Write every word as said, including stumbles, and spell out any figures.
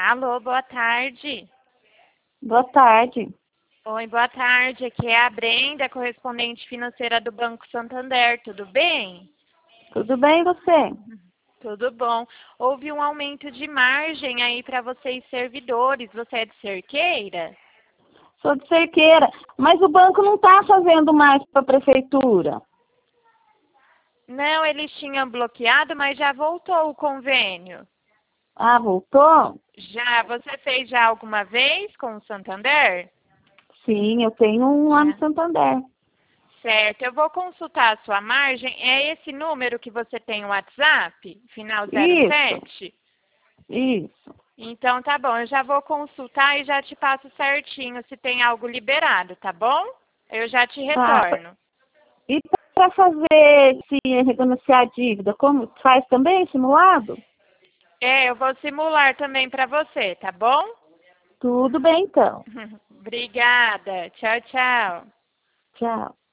Alô, boa tarde. Boa tarde. Oi, boa tarde. Aqui é a Brenda, correspondente financeira do Banco Santander. Tudo bem? Tudo bem, você? Tudo bom. Houve um aumento de margem aí para vocês servidores. Você é de Cerqueira? Sou de Cerqueira, mas o banco não está fazendo mais para a prefeitura. Não, eles tinham bloqueado, mas já voltou o convênio. Ah, voltou? Já. Você fez já alguma vez com o Santander? Sim, eu tenho um lá no Santander. Certo, eu vou consultar a sua margem. É esse número que você tem o WhatsApp? Final zero sete? Isso. Então tá bom, eu já vou consultar e já te passo certinho se tem algo liberado, tá bom? Eu já te retorno. Tá. E para fazer se renegociar a dívida, como faz também simulado? É, eu vou simular também para você, tá bom? Tudo bem, então. Obrigada. Tchau, tchau. Tchau.